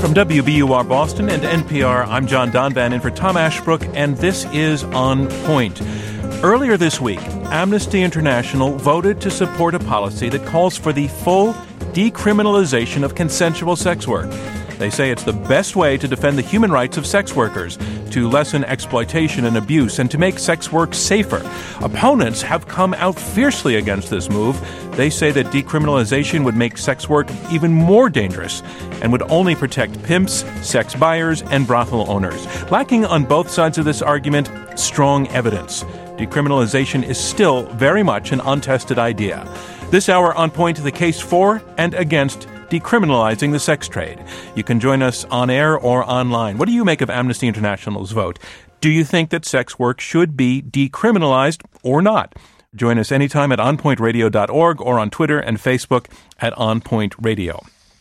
From WBUR Boston and NPR, I'm John Donvan in for Tom Ashbrook, and this is On Point. Earlier this week, Amnesty International voted to support a policy that calls for the full decriminalization of consensual sex work. They say it's the best way to defend the human rights of sex workers, to lessen exploitation and abuse, and to make sex work safer. Opponents have come out fiercely against this move. They say that decriminalization would make sex work even more dangerous and would only protect pimps, sex buyers, and brothel owners. Lacking on both sides of this argument, strong evidence. Decriminalization is still very much an untested idea. This hour, On Point, the case for and against decriminalizing the sex trade. You can join us on air or online. What do you make of Amnesty International's vote? Do you think that sex work should be decriminalized or not? Join us anytime at onpointradio.org or on Twitter and Facebook at onpointradio.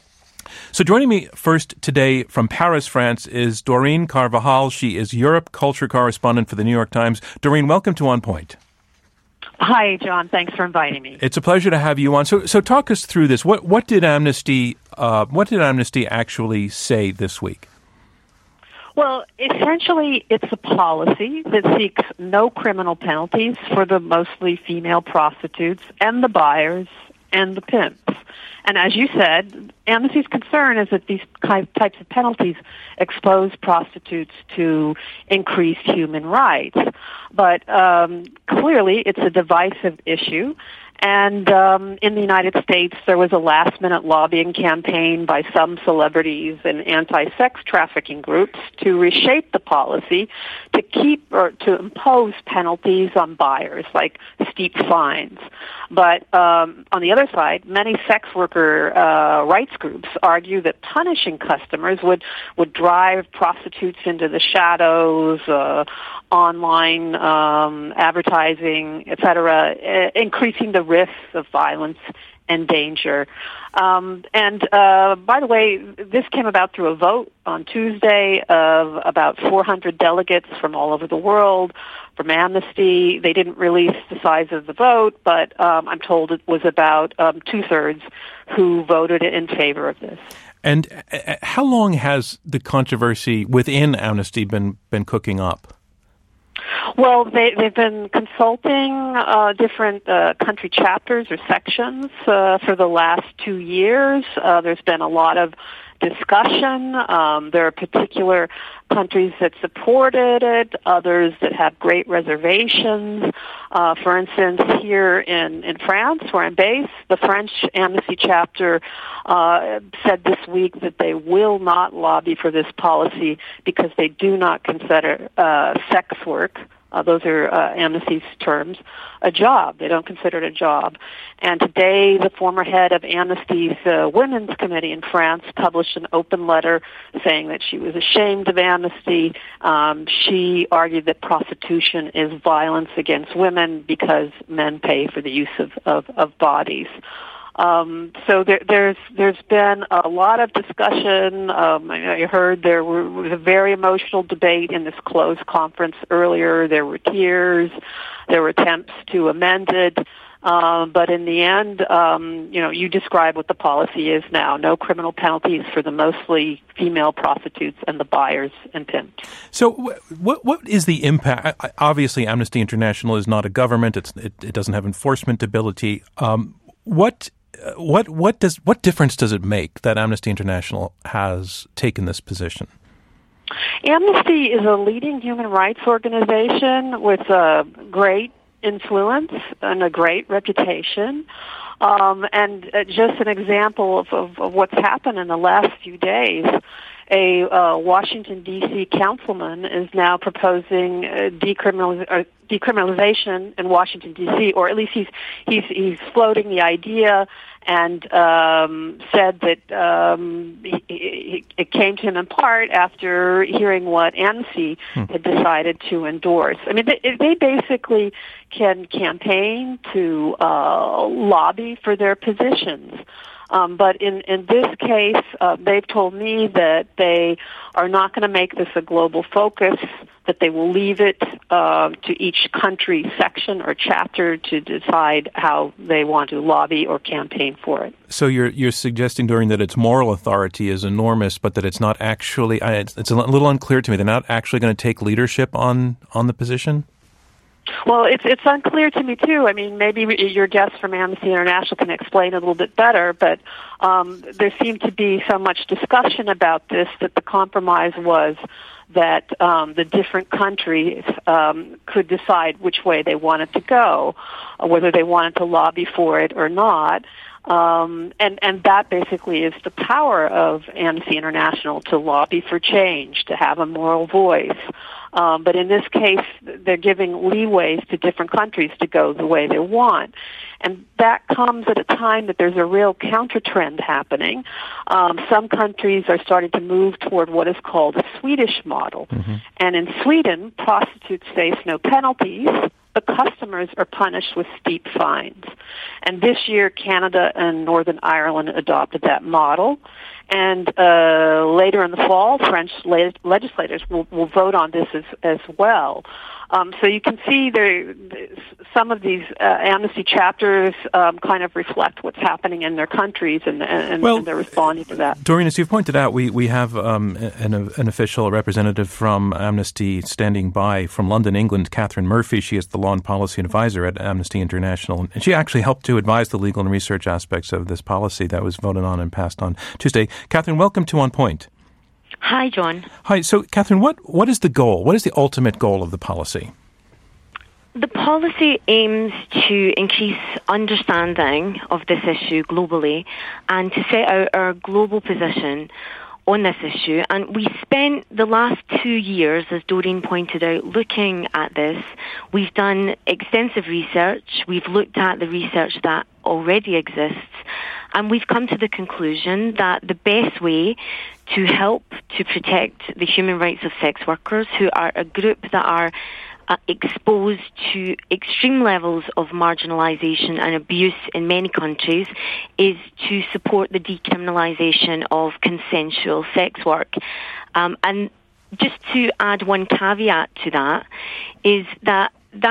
So joining me first today from Paris, France, is Doreen Carvajal. She is Europe culture correspondent for the New York Times. Doreen, welcome to On Point. Hi, John. Thanks for inviting me. It's a pleasure to have you on. So talk us through this. What did Amnesty actually say this week? Well, essentially, it's a policy that seeks no criminal penalties for the mostly female prostitutes and the buyers and the pimps. And as you said, Amnesty's concern is that these types of penalties expose prostitutes to increased human rights. But clearly, it's a divisive issue. And in the United States, there was a last-minute lobbying campaign by some celebrities and anti-sex trafficking groups to reshape the policy to keep or to impose penalties on buyers, like steep fines. But on the other side, many sex worker rights groups argue that punishing customers would drive prostitutes into the shadows, online advertising, etc., increasing the risks of violence and danger. By the way, this came about through a vote on Tuesday of about 400 delegates from all over the world, from Amnesty. They didn't release the size of the vote, but I'm told it was about two-thirds who voted in favor of this. And how long has the controversy within Amnesty been cooking up? Well, they've been consulting different country chapters or sections for the last 2 years. There's been a lot of discussion. There are particular countries that supported it, others that have great reservations. For instance, here in France, where I'm based, the French Amnesty chapter said this week that they will not lobby for this policy because they do not consider sex work, those are Amnesty's terms, a job. They don't consider it a job. And today, the former head of Amnesty's Women's Committee in France published an open letter saying that she was ashamed of Amnesty. She argued that prostitution is violence against women because men pay for the use of bodies. So there's been a lot of discussion. I heard there was a very emotional debate in this closed conference earlier. There were tears. There were attempts to amend it. But in the end, you describe what the policy is now. No criminal penalties for the mostly female prostitutes and the buyers and pimps. So what is the impact? Obviously, Amnesty International is not a government. It doesn't have enforcement ability. What difference does it make that Amnesty International has taken this position? Amnesty is a leading human rights organization with a great influence and a great reputation. And just an example of what's happened in the last few days, a Washington, D.C. councilman is now proposing decriminalization in Washington, D.C., or at least he's floating the idea and said that it came to him in part after hearing what Amnesty had decided to endorse. I mean, they basically can campaign to lobby for their positions. But in this case, they've told me that they are not going to make this a global focus that they will leave it to each country section or chapter to decide how they want to lobby or campaign for it. So you're suggesting, Doreen, that its moral authority is enormous, but that it's not actually, it's a little unclear to me, they're not actually going to take leadership on the position? Well, it's unclear to me, too. I mean, maybe your guest from Amnesty International can explain it a little bit better, but there seemed to be so much discussion about this that the compromise was that the different countries could decide which way they wanted to go, whether they wanted to lobby for it or not. And that basically is the power of Amnesty International, to lobby for change, to have a moral voice. But in this case, they're giving leeways to different countries to go the way they want. And that comes at a time that there's a real counter-trend happening. Some countries are starting to move toward what is called a Swedish model. Mm-hmm. And in Sweden, prostitutes face no penalties, but customers are punished with steep fines. And this year, Canada and Northern Ireland adopted that model. And later in the fall, French legislators will vote on this as well. So you can see some of these amnesty chapters kind of reflect what's happening in their countries, and they're responding to that. Doreen, as you've pointed out, we have an official, a representative from Amnesty standing by from London, England, Catherine Murphy. She is the law and policy advisor at Amnesty International, and she actually helped to advise the legal and research aspects of this policy that was voted on and passed on Tuesday. Catherine, welcome to On Point. Hi, John. Hi. So, Catherine, what is the goal? What is the ultimate goal of the policy? The policy aims to increase understanding of this issue globally and to set out our global position on this issue. And we spent the last 2 years, as Doreen pointed out, looking at this. We've done extensive research. We've looked at the research that already exists. And we've come to the conclusion that the best way to help to protect the human rights of sex workers, who are a group that are exposed to extreme levels of marginalisation and abuse in many countries, is to support the decriminalisation of consensual sex work. And just to add one caveat to that, is that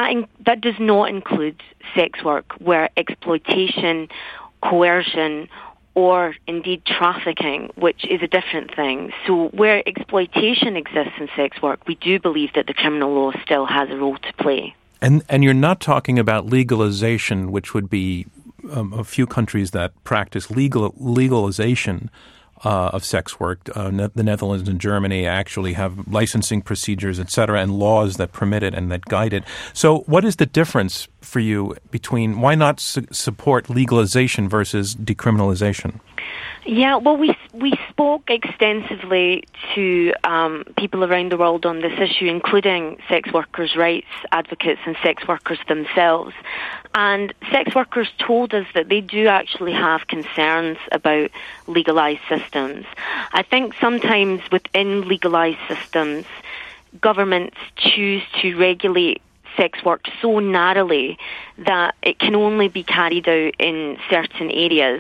does not include sex work where exploitation, coercion, or indeed trafficking, which is a different thing. So where exploitation exists in sex work, we do believe that the criminal law still has a role to play. And you're not talking about legalization, which would be a few countries that practice legalization of sex work. The Netherlands and Germany actually have licensing procedures, et cetera, and laws that permit it and that guide it. So what is the difference for you between why not support legalization versus decriminalization? Yeah, well, we spoke extensively to people around the world on this issue, including sex workers' rights advocates and sex workers themselves. And sex workers told us that they do actually have concerns about legalised systems. I think sometimes within legalised systems, governments choose to regulate sex work so narrowly that it can only be carried out in certain areas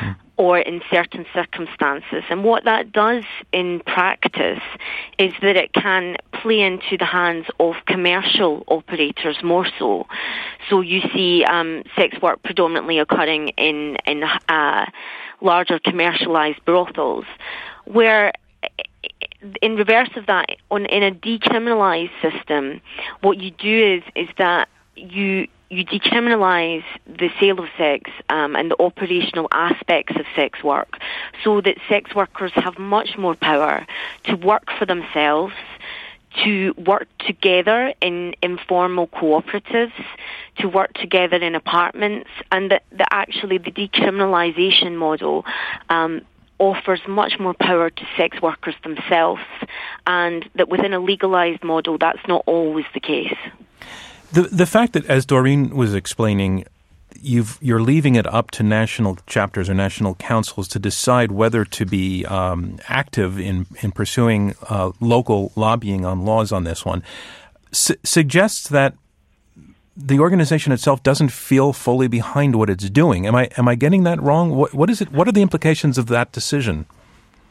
or in certain circumstances. And what that does in practice is that it can play into the hands of commercial operators more so. So you see sex work predominantly occurring in larger commercialised brothels, where in reverse of that, in a decriminalised system, what you do is that you decriminalise the sale of sex and the operational aspects of sex work, so that sex workers have much more power to work for themselves, to work together in informal cooperatives, to work together in apartments, and that actually the decriminalisation model offers much more power to sex workers themselves, and that within a legalised model, that's not always the case. The fact that, as Doreen was explaining, you're leaving it up to national chapters or national councils to decide whether to be active in pursuing local lobbying on laws on this one, suggests that the organization itself doesn't feel fully behind what it's doing. Am I getting that wrong? What is it? What are the implications of that decision?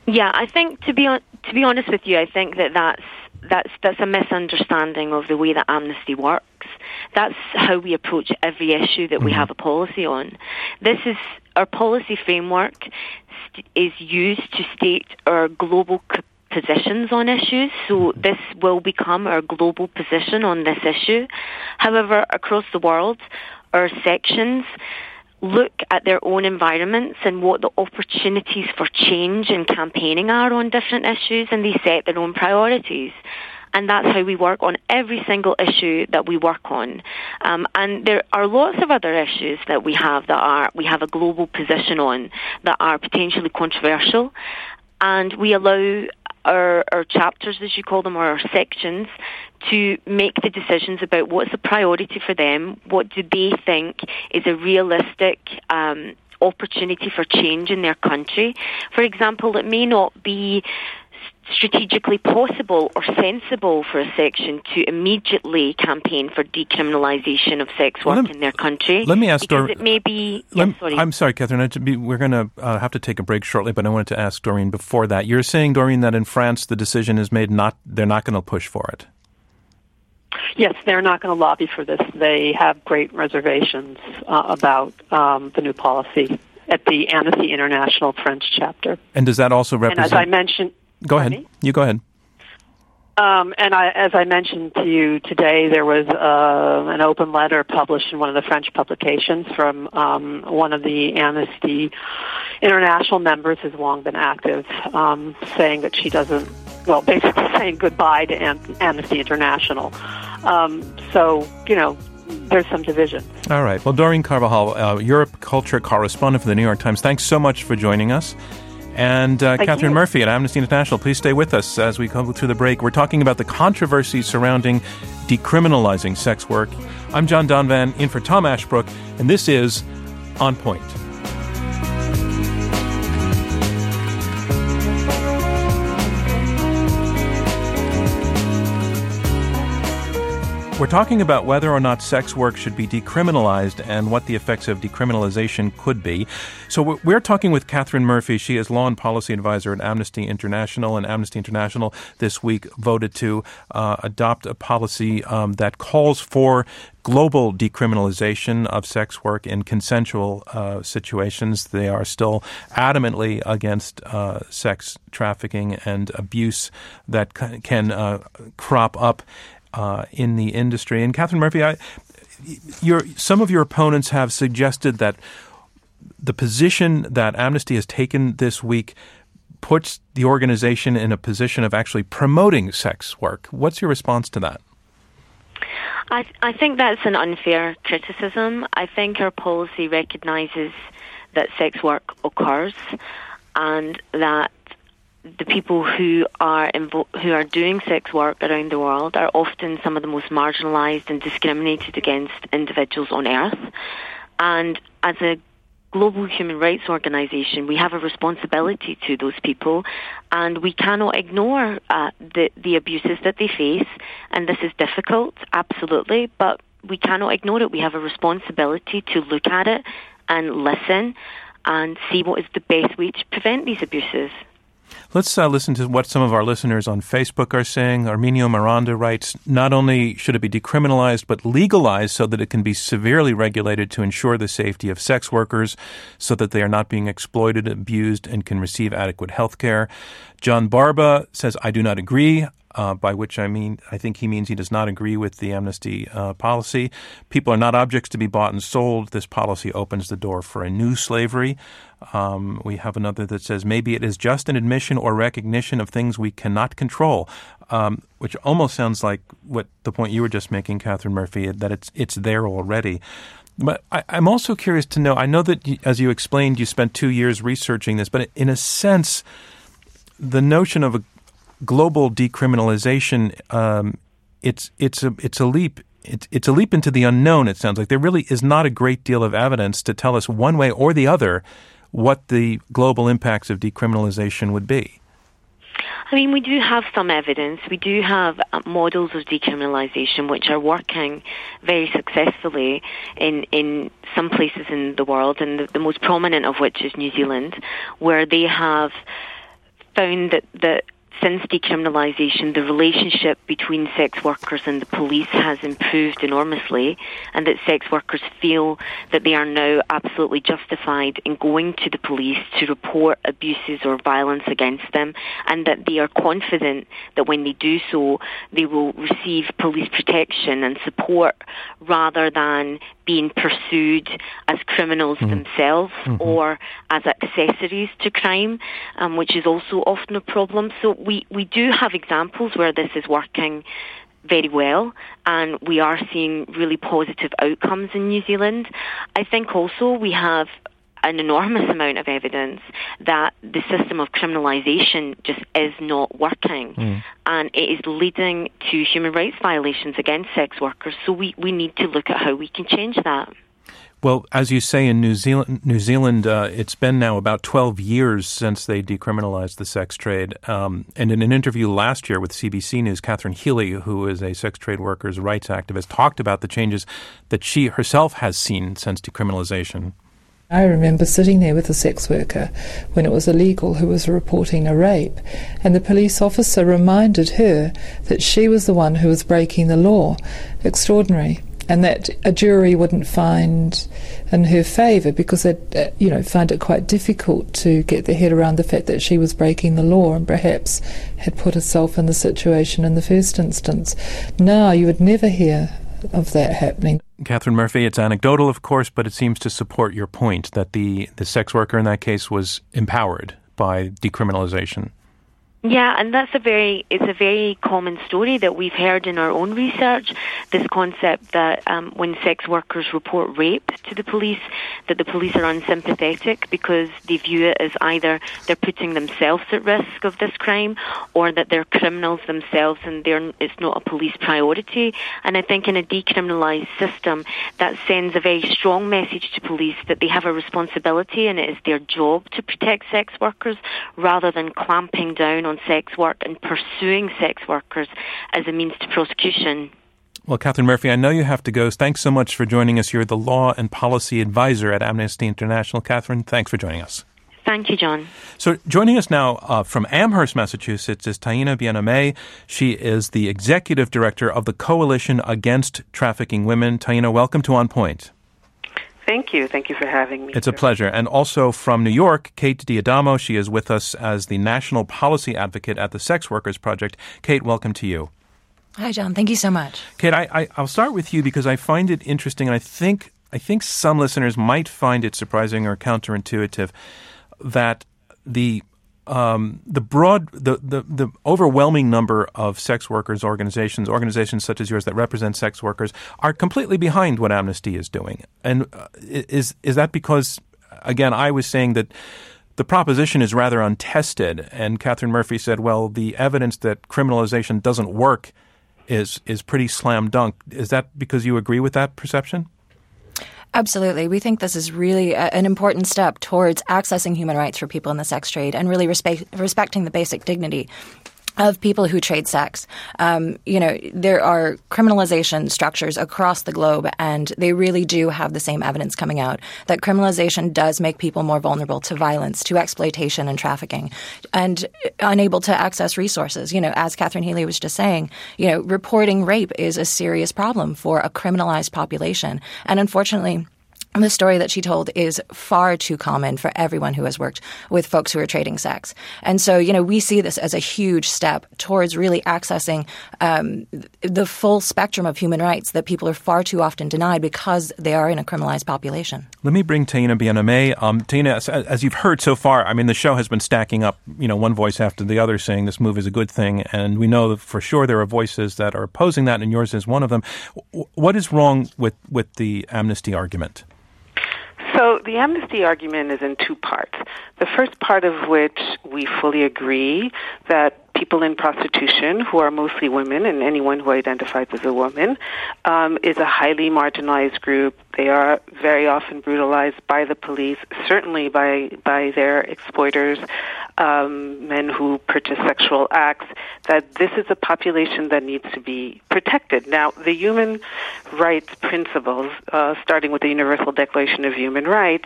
Yeah, I think to be honest with you, I think that's a misunderstanding of the way that Amnesty works. That's how we approach every issue that we have a policy on. This is our policy framework is used to state our global positions on issues, so this will become our global position on this issue. However, across the world, our sections look at their own environments and what the opportunities for change and campaigning are on different issues, and they set their own priorities. And that's how we work on every single issue that we work on. And there are lots of other issues that we have a global position on that are potentially controversial. And we allow our chapters, as you call them, or our sections, to make the decisions about what's a priority for them, what do they think is a realistic opportunity for change in their country. For example, it may not be strategically possible or sensible for a section to immediately campaign for decriminalisation of sex work in their country. Let me ask Doreen. It may be. I'm sorry, Catherine. We're going to have to take a break shortly, but I wanted to ask Doreen before that. You're saying, Doreen, that in France the decision is made they're not going to push for it. Yes, they're not going to lobby for this. They have great reservations about the new policy at the Amnesty International French chapter. And does that also represent? And as I mentioned. Go ahead. You go ahead. As I mentioned to you today, there was an open letter published in one of the French publications from one of the Amnesty International members who's long been active, saying that she doesn't, basically saying goodbye to Amnesty International. So, there's some division. All right. Well, Doreen Carvajal, Europe culture correspondent for the New York Times, thanks so much for joining us. And Catherine Murphy at Amnesty International, please stay with us as we come through the break. We're talking about the controversy surrounding decriminalizing sex work. I'm John Donvan, in for Tom Ashbrook, and this is On Point. We're talking about whether or not sex work should be decriminalized and what the effects of decriminalization could be. So we're talking with Catherine Murphy. She is law and policy advisor at Amnesty International, and Amnesty International this week voted to adopt a policy that calls for global decriminalization of sex work in consensual situations. They are still adamantly against sex trafficking and abuse that can crop up in the industry. And Catherine Murphy, some of your opponents have suggested that the position that Amnesty has taken this week puts the organization in a position of actually promoting sex work. What's your response to that? I think that's an unfair criticism. I think our policy recognises that sex work occurs and that the people who are doing sex work around the world are often some of the most marginalised and discriminated against individuals on earth. And as a global human rights organisation, we have a responsibility to those people, and we cannot ignore the abuses that they face. And this is difficult, absolutely, but we cannot ignore it. We have a responsibility to look at it and listen and see what is the best way to prevent these abuses. Let's listen to what some of our listeners on Facebook are saying. Arminio Miranda writes, not only should it be decriminalized, but legalized so that it can be severely regulated to ensure the safety of sex workers so that they are not being exploited, abused, and can receive adequate health care. John Barba says, I do not agree. By which I think he means he does not agree with the amnesty policy. People are not objects to be bought and sold. This policy opens the door for a new slavery. We have another that says, maybe it is just an admission or recognition of things we cannot control, which almost sounds like what the point you were just making, Catherine Murphy, that it's there already. But I'm also curious to know, I know that, as you explained, you spent 2 years researching this, but in a sense, the notion of a global decriminalization, it's a leap. It's a leap into the unknown, it sounds like. There really is not a great deal of evidence to tell us one way or the other what the global impacts of decriminalization would be. I mean, we do have some evidence. We do have models of decriminalization which are working very successfully in some places in the world, and the most prominent of which is New Zealand, where they have found that since decriminalisation, the relationship between sex workers and the police has improved enormously, and that sex workers feel that they are now absolutely justified in going to the police to report abuses or violence against them, and that they are confident that when they do so, they will receive police protection and support rather than being pursued as criminals themselves or as accessories to crime, which is also often a problem. So we do have examples where this is working very well, and we are seeing really positive outcomes in New Zealand. I think also we have an enormous amount of evidence that the system of criminalisation just is not working, and it is leading to human rights violations against sex workers. So we need to look at how we can change that. Well, as you say, in New Zealand, it's been now about 12 years since they decriminalized the sex trade. And in an interview last year with CBC News, Catherine Healy, who is a sex trade workers' rights activist, talked about the changes that she herself has seen since decriminalization. I remember sitting there with a sex worker when it was illegal who was reporting a rape, and the police officer reminded her that she was the one who was breaking the law. Extraordinary. And that a jury wouldn't find in her favour because they'd, find it quite difficult to get their head around the fact that she was breaking the law and perhaps had put herself in the situation in the first instance. Now you would never hear of that happening. Catherine Murphy, it's anecdotal, of course, but it seems to support your point that the sex worker in that case was empowered by decriminalization. Yeah, and it's a very common story that we've heard in our own research, this concept that when sex workers report rape to the police, that the police are unsympathetic because they view it as either they're putting themselves at risk of this crime or that they're criminals themselves and it's not a police priority. And I think in a decriminalised system, that sends a very strong message to police that they have a responsibility and it is their job to protect sex workers rather than clamping down on sex work and pursuing sex workers as a means to prosecution. Well, Catherine Murphy, I know you have to go. Thanks so much for joining us. You're the Law and Policy Advisor at Amnesty International. Catherine, thanks for joining us. Thank you, John. So joining us now from Amherst, Massachusetts is Taina Bien-Aimé. She is the Executive Director of the Coalition Against Trafficking Women. Taina, welcome to On Point. Thank you. Thank you for having me. It's a pleasure. And also from New York, Kate D'Adamo. She is with us as the National Policy Advocate at the Sex Workers Project. Kate, welcome to you. Hi, John. Thank you so much. Kate, I'll start with you because I find it interesting, and I think some listeners might find it surprising or counterintuitive that the overwhelming number of sex workers organizations such as yours that represent sex workers are completely behind what Amnesty is doing. And is that because, again, I was saying that the proposition is rather untested, and Catherine Murphy said, well, the evidence that criminalization doesn't work is pretty slam dunk. Is that because you agree with that perception? Absolutely. We think this is really an important step towards accessing human rights for people in the sex trade and really respecting the basic dignity of people who trade sex. There are criminalization structures across the globe, and they really do have the same evidence coming out that criminalization does make people more vulnerable to violence, to exploitation and trafficking, and unable to access resources. As Catherine Healy was just saying, reporting rape is a serious problem for a criminalized population. And unfortunately, the story that she told is far too common for everyone who has worked with folks who are trading sex. And so, we see this as a huge step towards really accessing the full spectrum of human rights that people are far too often denied because they are in a criminalized population. Let me bring Taina Bien-Aimé. Taina, as you've heard so far, the show has been stacking up, one voice after the other saying this move is a good thing. And we know that for sure there are voices that are opposing that, and yours is one of them. What is wrong with the Amnesty argument? So the Amnesty argument is in two parts. The first part of which we fully agree that people in prostitution, who are mostly women, and anyone who identifies as a woman, is a highly marginalized group. They are very often brutalized by the police, certainly by their exploiters, men who purchase sexual acts, that this is a population that needs to be protected. Now, the human rights principles, starting with the Universal Declaration of Human Rights,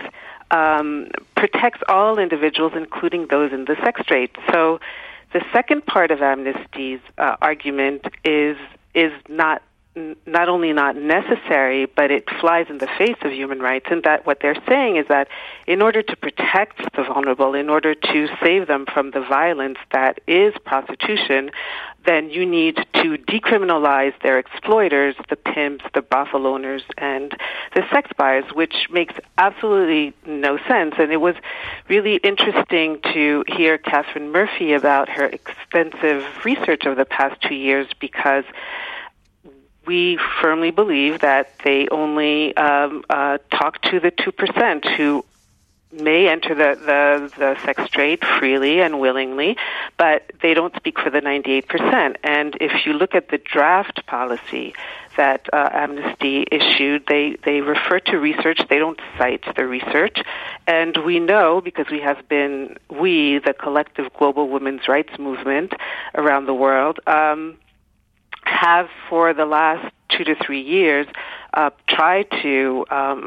protects all individuals, including those in the sex trade. So the second part of Amnesty's argument is not only not necessary, but it flies in the face of human rights, and that what they're saying is that in order to protect the vulnerable, in order to save them from the violence that is prostitution, then you need to decriminalize their exploiters, the pimps, the brothel owners, and the sex buyers, which makes absolutely no sense. And it was really interesting to hear Catherine Murphy about her extensive research over the past 2 years, because we firmly believe that they only talk to the 2% who may enter the sex trade freely and willingly, but they don't speak for the 98%. And if you look at the draft policy that Amnesty issued, they refer to research. They don't cite the research. And we know, because we, the collective global women's rights movement around the world, have for the last 2 to 3 years tried to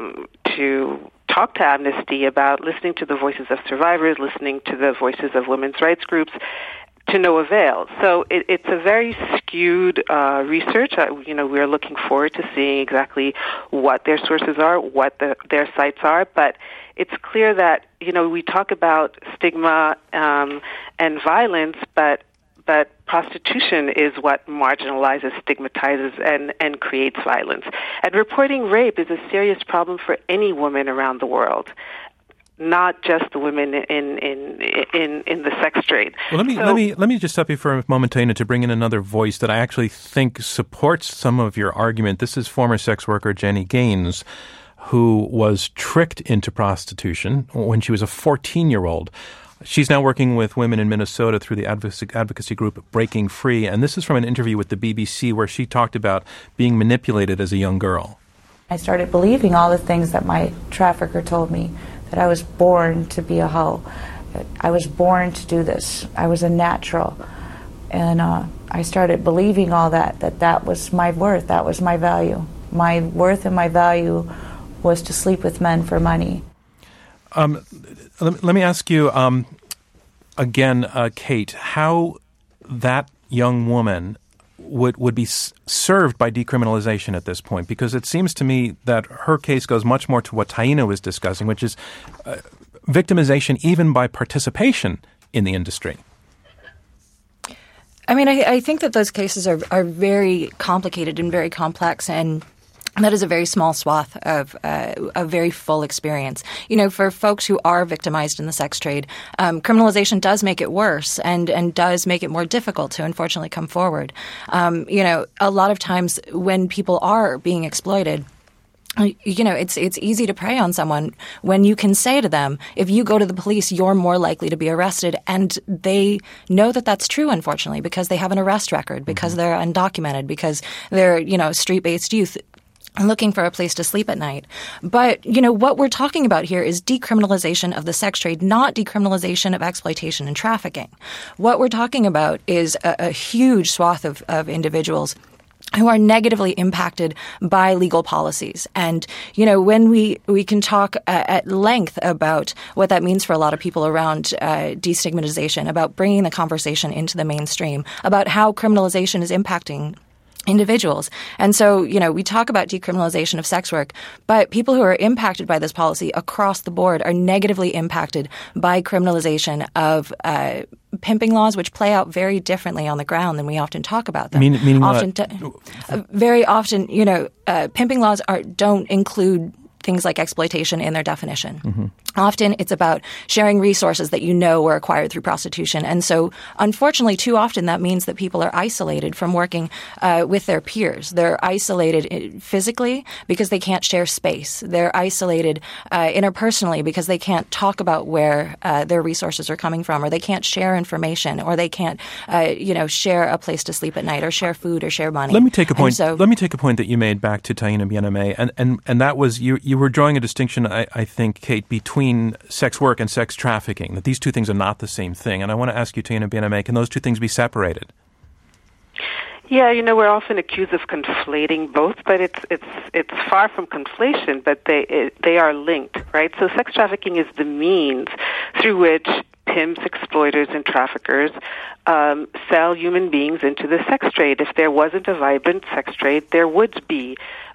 talk to Amnesty about listening to the voices of survivors, listening to the voices of women's rights groups, to no avail. So it's a very skewed research. We are looking forward to seeing exactly what their sources are, what their sites are, but it's clear that, we talk about stigma and violence, but prostitution is what marginalizes, stigmatizes, and creates violence. And reporting rape is a serious problem for any woman around the world, not just the women in the sex trade. Well, let me just stop you for a moment, Taina, to bring in another voice that I actually think supports some of your argument. This is former sex worker Jenny Gaines, who was tricked into prostitution when she was a 14-year-old. She's now working with women in Minnesota through the advocacy group Breaking Free, and this is from an interview with the BBC where she talked about being manipulated as a young girl. I started believing all the things that my trafficker told me, that I was born to be a hoe, that I was born to do this, I was a natural. And I started believing all that was my worth, that was my value. My worth and my value was to sleep with men for money. Let me ask you again, Kate, how that young woman would be served by decriminalization at this point, because it seems to me that her case goes much more to what Taina was discussing, which is victimization even by participation in the industry. I mean, I think that those cases are very complicated and very complex, and that is a very small swath of a very full experience. For folks who are victimized in the sex trade, criminalization does make it worse and does make it more difficult to unfortunately come forward. A lot of times when people are being exploited, it's easy to prey on someone when you can say to them, if you go to the police, you're more likely to be arrested. And they know that that's true, unfortunately, because they have an arrest record, because they're undocumented, because they're, street-based youth looking for a place to sleep at night. But, what we're talking about here is decriminalization of the sex trade, not decriminalization of exploitation and trafficking. What we're talking about is a huge swath of individuals who are negatively impacted by legal policies. And, when we can talk at length about what that means for a lot of people around destigmatization, about bringing the conversation into the mainstream, about how criminalization is impacting individuals. And so, we talk about decriminalization of sex work, but people who are impacted by this policy across the board are negatively impacted by criminalization of pimping laws, which play out very differently on the ground than we often talk about them. Meaning often very often, pimping laws don't include things like exploitation in their definition. Mm-hmm. Often it's about sharing resources that were acquired through prostitution. And so, unfortunately, too often that means that people are isolated from working with their peers. They're isolated physically because they can't share space. They're isolated interpersonally because they can't talk about where their resources are coming from, or they can't share information, or they can't, share a place to sleep at night, or share food, or share money. Let me take a point. Let me take a point that you made back to Taina Bien-Aimé, and that was you were drawing a distinction, I think, Kate, between sex work and sex trafficking, that these two things are not the same thing. And I want to ask you, Taina Bien-Aimé, can those two things be separated? Yeah, we're often accused of conflating both, but it's far from conflation, but they are linked, right? So sex trafficking is the means through which pimps, exploiters, and traffickers sell human beings into the sex trade. If there wasn't a vibrant sex trade, there would be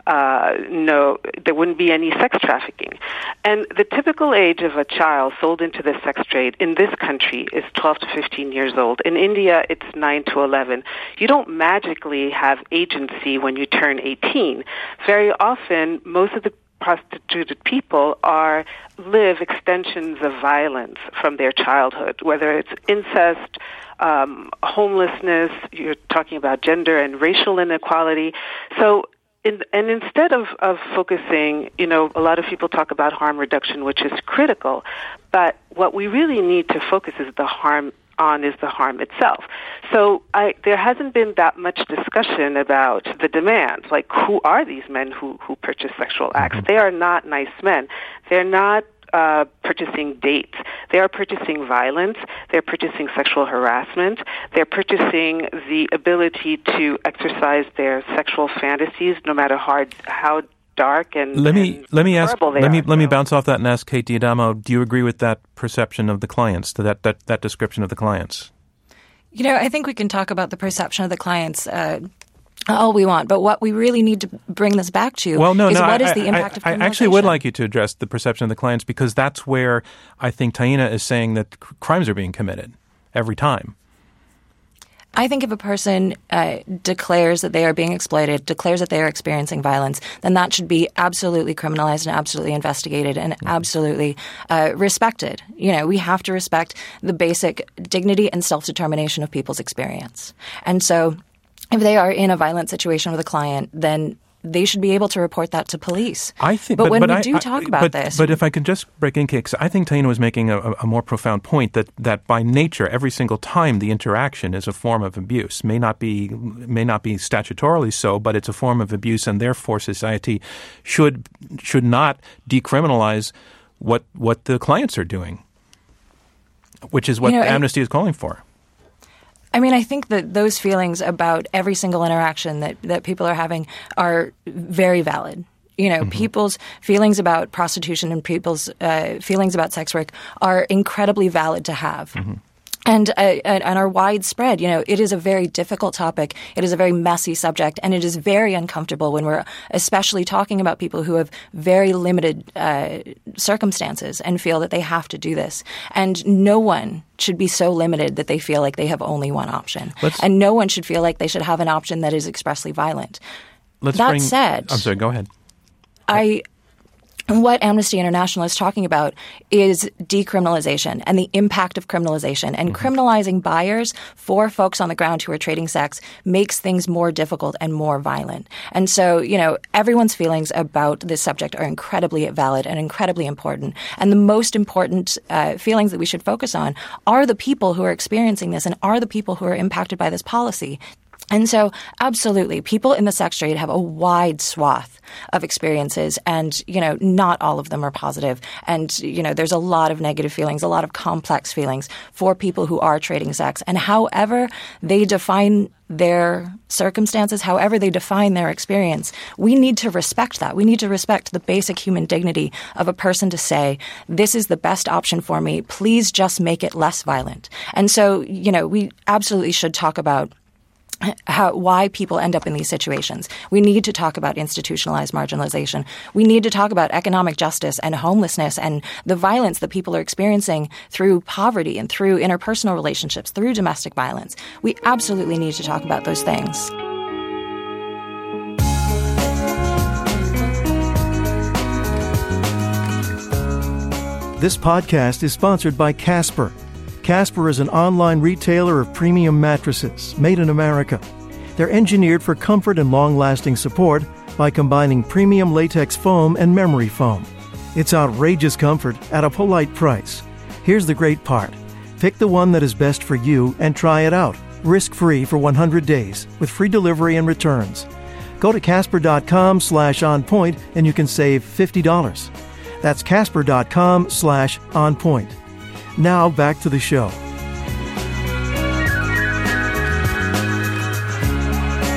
there wouldn't be any sex trafficking. And the typical age of a child sold into the sex trade in this country is 12 to 15 years old. In India, it's 9 to 11. You don't magically have agency when you turn 18. Very often, most of the prostituted people live extensions of violence from their childhood, whether it's incest, homelessness, you're talking about gender and racial inequality. So and instead of focusing, a lot of people talk about harm reduction, which is critical, but what we really need to focus is the harm itself. So there hasn't been that much discussion about the demands, like who are these men who purchase sexual acts? They are not nice men. They're not purchasing dates. They are purchasing violence. They're purchasing sexual harassment. They're purchasing the ability to exercise their sexual fantasies, no matter how dark and let me bounce off that and ask Kate D'Adamo, do you agree with that perception of the clients, that description of the clients? I think we can talk about the perception of the clients all we want, but what we really need to bring this back to is what is the impact of criminalization? I actually would like you to address the perception of the clients, because that's where I think Taina is saying that crimes are being committed every time. I think if a person declares that they are being exploited, declares that they are experiencing violence, then that should be absolutely criminalized and absolutely investigated and absolutely respected. We have to respect the basic dignity and self-determination of people's experience. And so if they are in a violent situation with a client, then they should be able to report that to police. I think, but when we do talk about this... But if I could just break in, because I think Taina was making a more profound point that by nature, every single time the interaction is a form of abuse. May not be statutorily so, but it's a form of abuse, and therefore society should not decriminalize what the clients are doing, which is what Amnesty is calling for. I think that those feelings about every single interaction that people are having are very valid. People's feelings about prostitution and people's feelings about sex work are incredibly valid to have. And are widespread. It is a very difficult topic. It is a very messy subject, and it is very uncomfortable when we're especially talking about people who have very limited circumstances and feel that they have to do this. And no one should be so limited that they feel like they have only one option. And no one should feel like they should have an option that is expressly violent. That said, I'm sorry, go ahead. What Amnesty International is talking about is decriminalization and the impact of criminalization. And criminalizing buyers for folks on the ground who are trading sex makes things more difficult and more violent. And so, everyone's feelings about this subject are incredibly valid and incredibly important. And the most important feelings that we should focus on are the people who are experiencing this and are the people who are impacted by this policy. And so, absolutely, people in the sex trade have a wide swath of experiences, and, not all of them are positive. And, there's a lot of negative feelings, a lot of complex feelings for people who are trading sex. And however they define their circumstances, however they define their experience, we need to respect that. We need to respect the basic human dignity of a person to say, this is the best option for me. Please just make it less violent. And so, we absolutely should talk about why people end up in these situations. We need to talk about institutionalized marginalization. We need to talk about economic justice and homelessness and the violence that people are experiencing through poverty and through interpersonal relationships, through domestic violence. We absolutely need to talk about those things. This podcast is sponsored by Casper. Casper is an online retailer of premium mattresses made in America. They're engineered for comfort and long-lasting support by combining premium latex foam and memory foam. It's outrageous comfort at a polite price. Here's the great part. Pick the one that is best for you and try it out, risk-free for 100 days with free delivery and returns. Go to Casper.com/onpoint and you can save $50. That's Casper.com/onpoint. Now back to the show.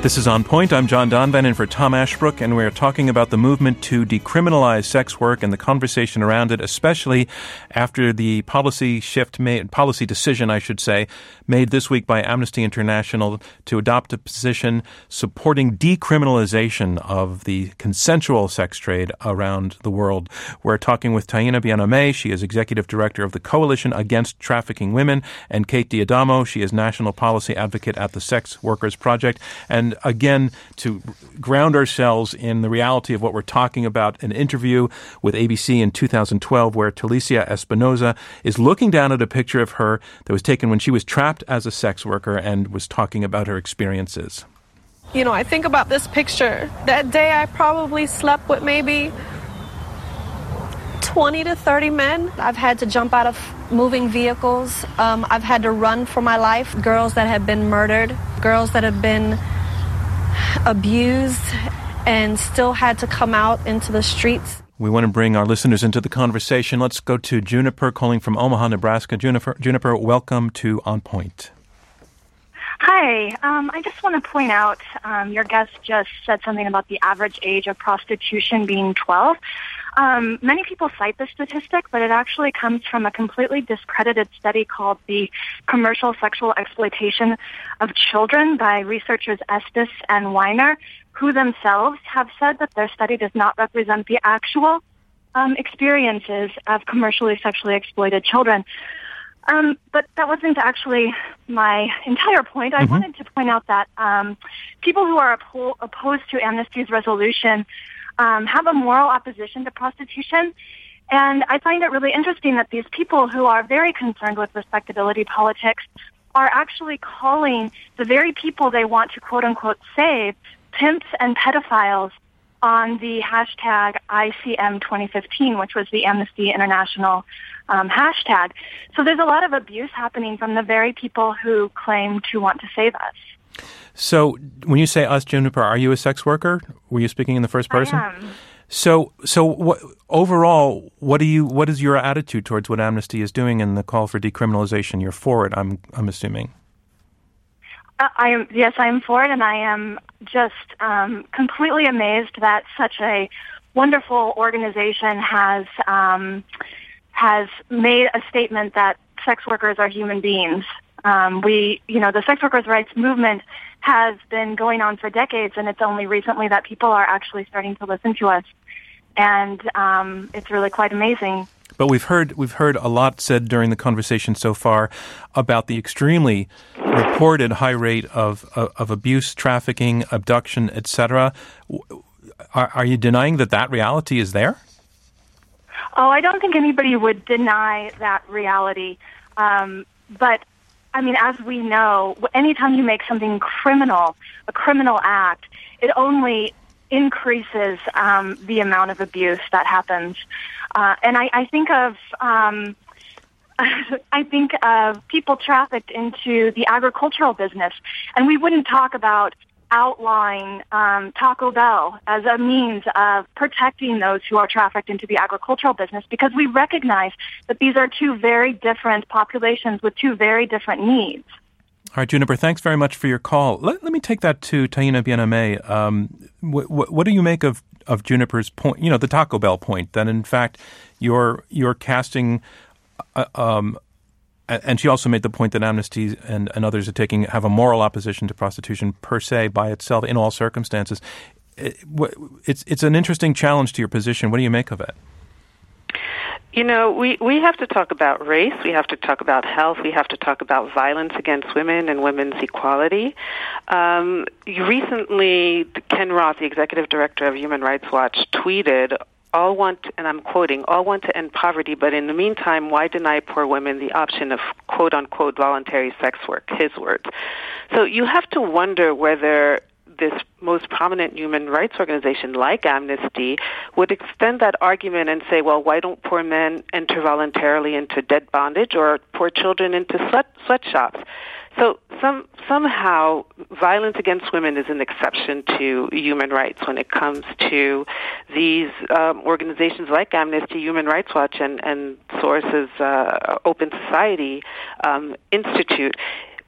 This is On Point. I'm John Donvan in for Tom Ashbrook, and we're talking about the movement to decriminalize sex work and the conversation around it, especially after the policy decision, made this week by Amnesty International to adopt a position supporting decriminalization of the consensual sex trade around the world. We're talking with Taina Bien-Aimé. She is Executive Director of the Coalition Against Trafficking Women, and Kate D'Adamo. She is National Policy Advocate at the Sex Workers Project. And again, to ground ourselves in the reality of what we're talking about, an interview with ABC in 2012 where Talicia Espinoza is looking down at a picture of her that was taken when she was trapped as a sex worker and was talking about her experiences. You know, I think about this picture. That day I probably slept with maybe 20 to 30 men. I've had to jump out of moving vehicles. I've had to run for my life. Girls that have been murdered, girls that have been abused and still had to come out into the streets. We want to bring our listeners into the conversation. Let's go to Juniper calling from Omaha, Nebraska. Juniper, welcome to On Point. Hi. I just want to point out your guest just said something about the average age of prostitution being 12. Many people cite this statistic, but it actually comes from a completely discredited study called the Commercial Sexual Exploitation of Children by researchers Estes and Weiner, who themselves have said that their study does not represent the actual experiences of commercially sexually exploited children. But that wasn't actually my entire point. I wanted to point out that people who are opposed to Amnesty's resolution have a moral opposition to prostitution. And I find it really interesting that these people who are very concerned with respectability politics are actually calling the very people they want to quote-unquote save pimps and pedophiles on the hashtag ICM2015, which was the Amnesty International hashtag. So there's a lot of abuse happening from the very people who claim to want to save us. So when you say us, Juniper, are you a sex worker? Were you speaking in the first person? I am. So overall, what is your attitude towards what Amnesty is doing in the call for decriminalization? You're for it, I'm assuming. I am for it, and I am just completely amazed that such a wonderful organization has made a statement that sex workers are human beings. The sex workers' rights movement has been going on for decades, and it's only recently that people are actually starting to listen to us, and it's really quite amazing. But we've heard a lot said during the conversation so far about the extremely reported high rate of abuse, trafficking, abduction, etc. Are you denying that reality is there? Oh, I don't think anybody would deny that reality. But, I mean, as we know, anytime you make something criminal, a criminal act, it only increases the amount of abuse that happens. And I think of people trafficked into the agricultural business, and we wouldn't talk about outlawing Taco Bell as a means of protecting those who are trafficked into the agricultural business, because we recognize that these are two very different populations with two very different needs. All right, Juniper, thanks very much for your call. Let me take that to Taina Bien-Aimé. What do you make of Juniper's point, the Taco Bell point, that in fact you're casting and she also made the point that Amnesty and others have a moral opposition to prostitution per se by itself in all circumstances. It's an interesting challenge to your position. What do you make of it? We have to talk about race. We have to talk about health. We have to talk about violence against women and women's equality. Recently, Ken Roth, the executive director of Human Rights Watch, tweeted, and I'm quoting, all want to end poverty, but in the meantime, why deny poor women the option of quote-unquote voluntary sex work, his words. So you have to wonder whether this most prominent human rights organization like Amnesty would extend that argument and say, well, why don't poor men enter voluntarily into debt bondage or poor children into sweatshops? So somehow violence against women is an exception to human rights when it comes to these organizations like Amnesty, Human Rights Watch, and Source's Open Society Institute.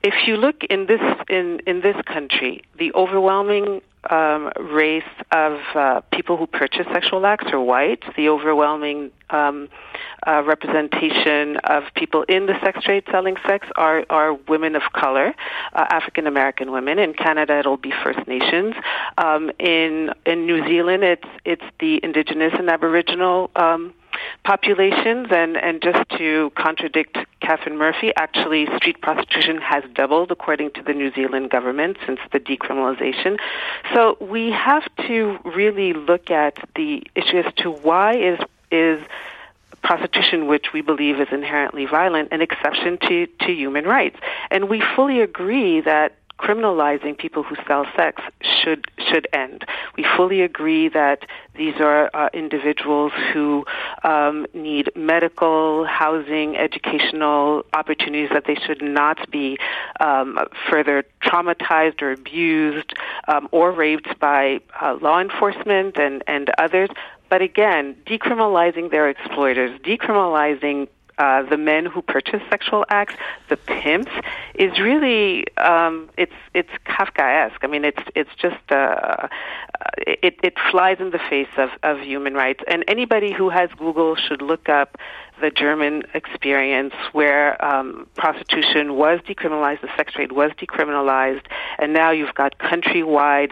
if you look in this country, the overwhelming race of people who purchase sexual acts are white. The overwhelming representation of people in the sex trade selling sex are women of color, African American women. In Canada, it'll be First Nations. In New Zealand, it's the Indigenous and Aboriginal populations, and just to contradict Catherine Murphy, actually street prostitution has doubled according to the New Zealand government since the decriminalization. So we have to really look at the issue as to why is prostitution, which we believe is inherently violent, an exception to human rights. And we fully agree that criminalizing people who sell sex should end. We fully agree that these are individuals who need medical, housing, educational opportunities, that they should not be further traumatized or abused or raped by law enforcement and others. But again, decriminalizing their exploiters, decriminalizing the men who purchase sexual acts, the pimps, is really it's Kafkaesque. I mean, it's just it flies in the face of human rights. And anybody who has Google should look up the German experience, where prostitution was decriminalized, the sex trade was decriminalized, and now you've got countrywide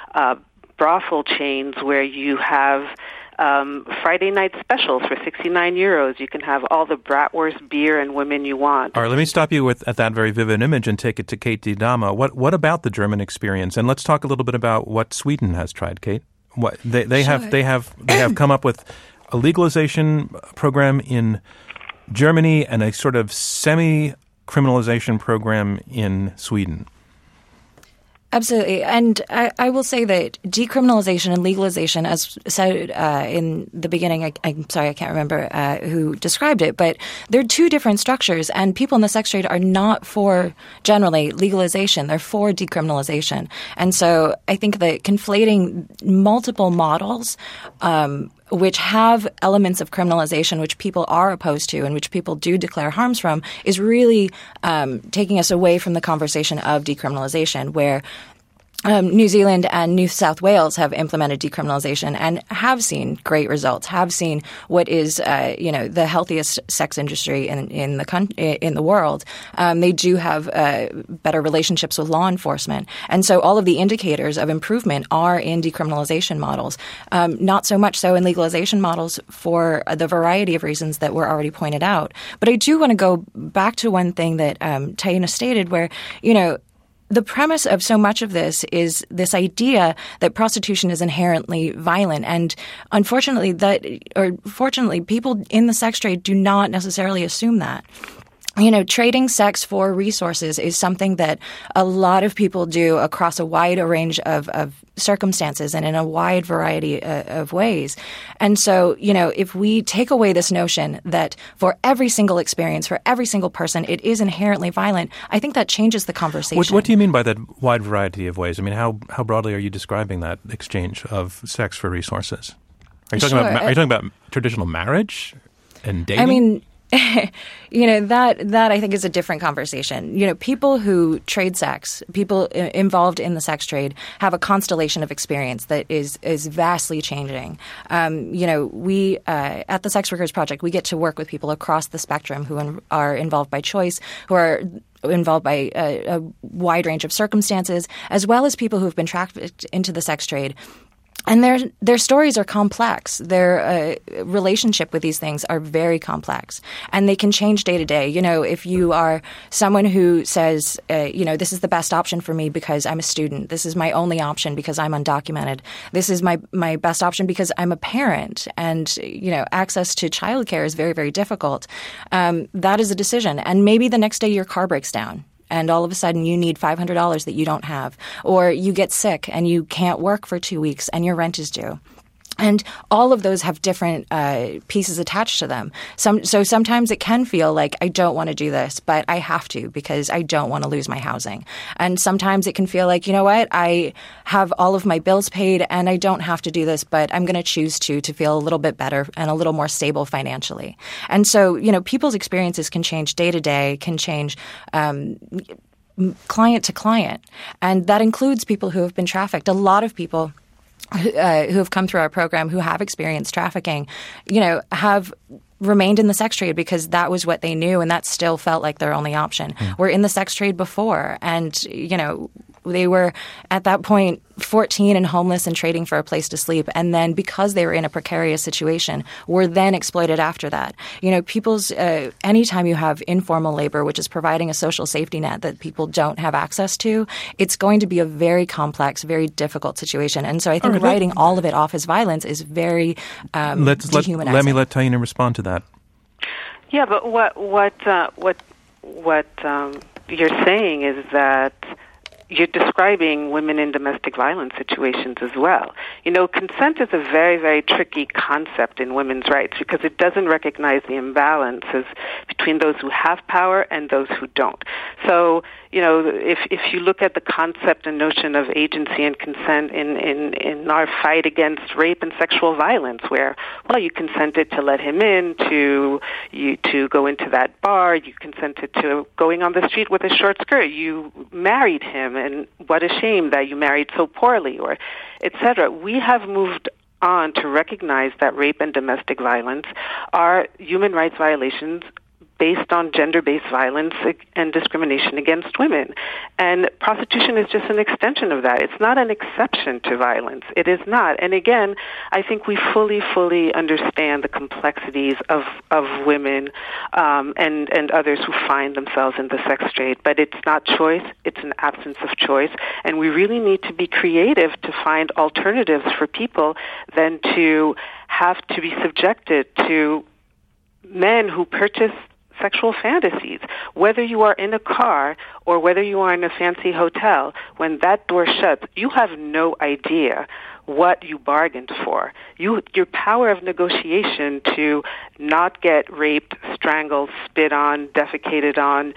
brothel chains where you have Friday night specials for €69. You can have all the bratwurst beer and women you want. All right, let me stop you at that very vivid image and take it to Kate Dama. What about the German experience? And let's talk a little bit about what Sweden has tried, Kate. What they have come up with a legalization program in Germany and a sort of semi-criminalization program in Sweden. Absolutely. And I will say that decriminalization and legalization, as said in the beginning, I'm sorry, I can't remember who described it, but they're two different structures, and people in the sex trade are not for, generally, legalization. They're for decriminalization. And so I think that conflating multiple models which have elements of criminalization which people are opposed to and which people do declare harms from is really taking us away from the conversation of decriminalization, where New Zealand and New South Wales have implemented decriminalization and have seen great results, have seen what is, the healthiest sex industry in the world. They do have better relationships with law enforcement. And so all of the indicators of improvement are in decriminalization models, not so much so in legalization models for the variety of reasons that were already pointed out. But I do want to go back to one thing that Taina stated where, the premise of so much of this is this idea that prostitution is inherently violent. And unfortunately, fortunately, people in the sex trade do not necessarily assume that. Trading sex for resources is something that a lot of people do across a wide range of circumstances and in a wide variety of ways. And so, if we take away this notion that for every single experience, for every single person, it is inherently violent, I think that changes the conversation. What do you mean by that wide variety of ways? I mean, how broadly are you describing that exchange of sex for resources? Are you talking about traditional marriage and dating? I mean, that I think is a different conversation. People who trade sex, people involved in the sex trade, have a constellation of experience that is vastly changing. We at the Sex Workers Project, we get to work with people across the spectrum who are involved by choice, who are involved by a wide range of circumstances, as well as people who have been trafficked into the sex trade. And their stories are complex. Their relationship with these things are very complex, and they can change day to day. If you are someone who says, this is the best option for me because I'm a student. This is my only option because I'm undocumented. This is my best option because I'm a parent, and access to childcare is very, very difficult. That is a decision, and maybe the next day your car breaks down. And all of a sudden you need $500 that you don't have, or you get sick and you can't work for 2 weeks and your rent is due. And all of those have different pieces attached to them. So sometimes it can feel like I don't want to do this, but I have to because I don't want to lose my housing. And sometimes it can feel like, I have all of my bills paid and I don't have to do this, but I'm going to choose to feel a little bit better and a little more stable financially. And so, people's experiences can change day to day, can change client to client. And that includes people who have been trafficked. A lot of people who have come through our program who have experienced trafficking, have remained in the sex trade because that was what they knew, and that still felt like their only option. Were in the sex trade before, and, they were at that point 14 and homeless and trading for a place to sleep. And then because they were in a precarious situation, were then exploited after that. People's anytime you have informal labor, which is providing a social safety net that people don't have access to, it's going to be a very complex, very difficult situation. And so I think writing all of it off as violence is very dehumanizing. Let me let Taina respond to that. Yeah, but what you're saying is that you're describing women in domestic violence situations as well. Consent is a very, very tricky concept in women's rights because it doesn't recognize the imbalances between those who have power and those who don't. So, if you look at the concept and notion of agency and consent in our fight against rape and sexual violence, where, you consented to let him in, to go into that bar, you consented to going on the street with a short skirt, you married him, and what a shame that you married so poorly, or etc. We have moved on to recognize that rape and domestic violence are human rights violations based on gender-based violence and discrimination against women. And prostitution is just an extension of that. It's not an exception to violence. It is not. And again, I think we fully understand the complexities of women and others who find themselves in the sex trade. But it's not choice. It's an absence of choice. And we really need to be creative to find alternatives for people than to have to be subjected to men who purchase sexual fantasies. Whether you are in a car or whether you are in a fancy hotel, when that door shuts, you have no idea what you bargained for. Your power of negotiation to not get raped, strangled, spit on, defecated on,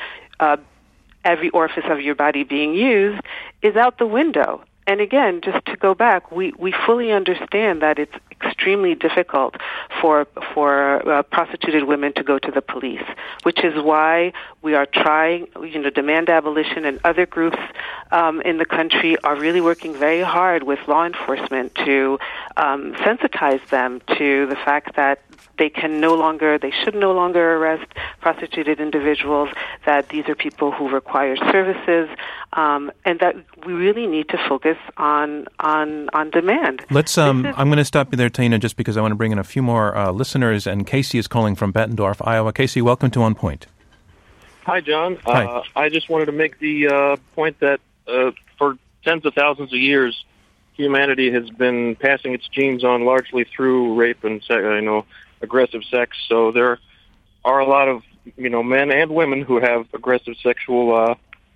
every orifice of your body being used is out the window. And again, just to go back, we fully understand that it's extremely difficult for prostituted women to go to the police, which is why we are trying, Demand Abolition and other groups in the country are really working very hard with law enforcement to sensitize them to the fact that they should no longer arrest prostituted individuals, that these are people who require services, and that we really need to focus on demand. I'm going to stop you there, Taina, just because I want to bring in a few more listeners, and Casey is calling from Bettendorf, Iowa. Casey, welcome to On Point. Hi, John. Hi. I just wanted to make the point that for tens of thousands of years, humanity has been passing its genes on largely through rape and aggressive sex. So there are a lot of men and women who have aggressive sexual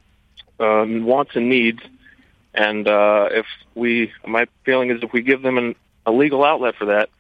wants and needs. And my feeling is if we give them a legal outlet for that,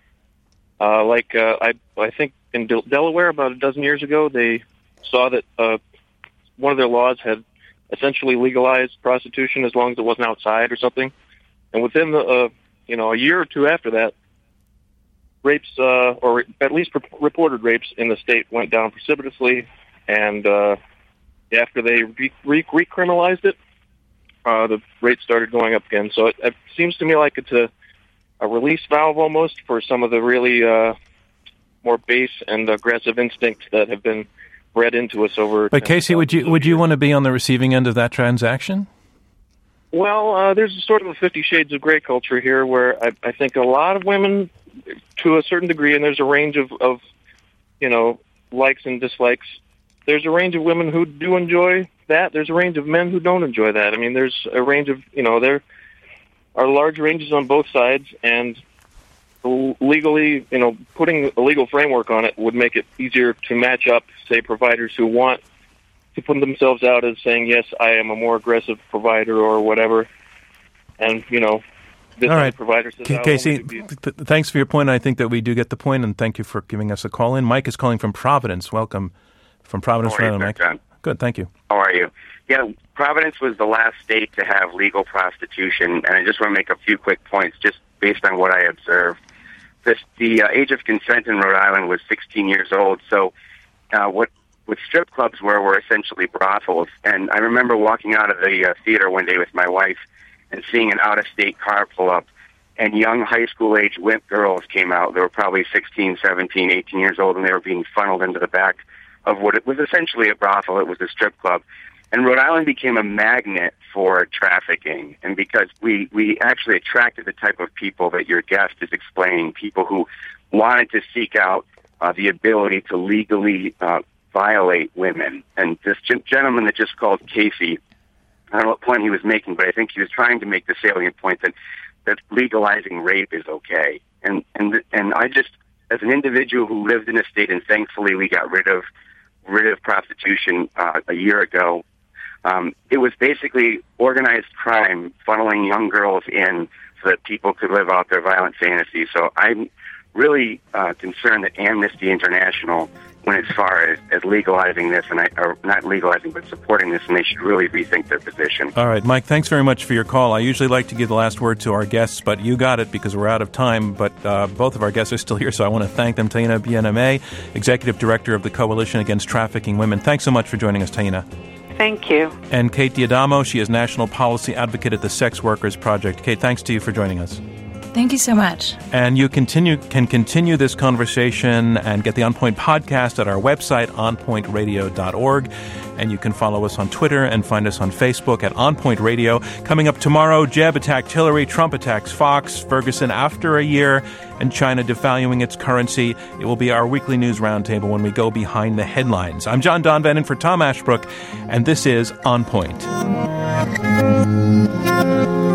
I think in Delaware about a dozen years ago, they saw that one of their laws had essentially legalized prostitution as long as it wasn't outside or something. And within a year or two after that, rapes, or at least reported rapes in the state went down precipitously. And after they recriminalized it, the rate started going up again. So it seems to me like it's a release valve almost for some of the really more base and aggressive instincts that have been bred into us over. But Casey, would you want to be on the receiving end of that transaction? Well, there's sort of a 50 Shades of Grey culture here where I think a lot of women, to a certain degree, and there's a range of likes and dislikes, there's a range of women who do enjoy that. There's a range of men who don't enjoy that. I mean, there's a range of, there are large ranges on both sides, and legally, putting a legal framework on it would make it easier to match up, say, providers who want to put themselves out as saying, yes, I am a more aggressive provider or whatever, and, this all right, provider says, Casey, thanks for your point. I think that we do get the point, and thank you for giving us a call in. Mike is calling from Providence. Welcome from Providence, Rhode Island, Mike. John? Good, thank you. How are you? Yeah, Providence was the last state to have legal prostitution, and I just want to make a few quick points just based on what I observed. The age of consent in Rhode Island was 16 years old, so what what strip clubs were essentially brothels. And I remember walking out of the theater one day with my wife and seeing an out-of-state car pull up, and young high school-age wimp girls came out. They were probably 16, 17, 18 years old, and they were being funneled into the back of what it was essentially a brothel. It was a strip club. And Rhode Island became a magnet for trafficking, and because we actually attracted the type of people that your guest is explaining, people who wanted to seek out the ability to legally violate women. And this gentleman that just called Casey, I don't know what point he was making, but I think he was trying to make the salient point that legalizing rape is okay. And I just, as an individual who lived in a state, and thankfully we got rid of prostitution a year ago, it was basically organized crime funneling young girls in so that people could live out their violent fantasies. So I'm really concerned that Amnesty International went as far as legalizing this, or not legalizing, but supporting this, and they should really rethink their position. All right, Mike, thanks very much for your call. I usually like to give the last word to our guests, but you got it because we're out of time. But both of our guests are still here, so I want to thank them. Taina Bien-Aimé, Executive Director of the Coalition Against Trafficking Women. Thanks so much for joining us, Taina. Thank you. And Kate D'Adamo, she is National Policy Advocate at the Sex Workers Project. Kate, thanks to you for joining us. Thank you so much. And you can continue this conversation and get the On Point podcast at our website, onpointradio.org. And you can follow us on Twitter and find us on Facebook at On Point Radio. Coming up tomorrow, Jeb attacked Hillary, Trump attacks Fox, Ferguson after a year, and China devaluing its currency. It will be our weekly news roundtable when we go behind the headlines. I'm John Donvan in for Tom Ashbrook, and this is On Point.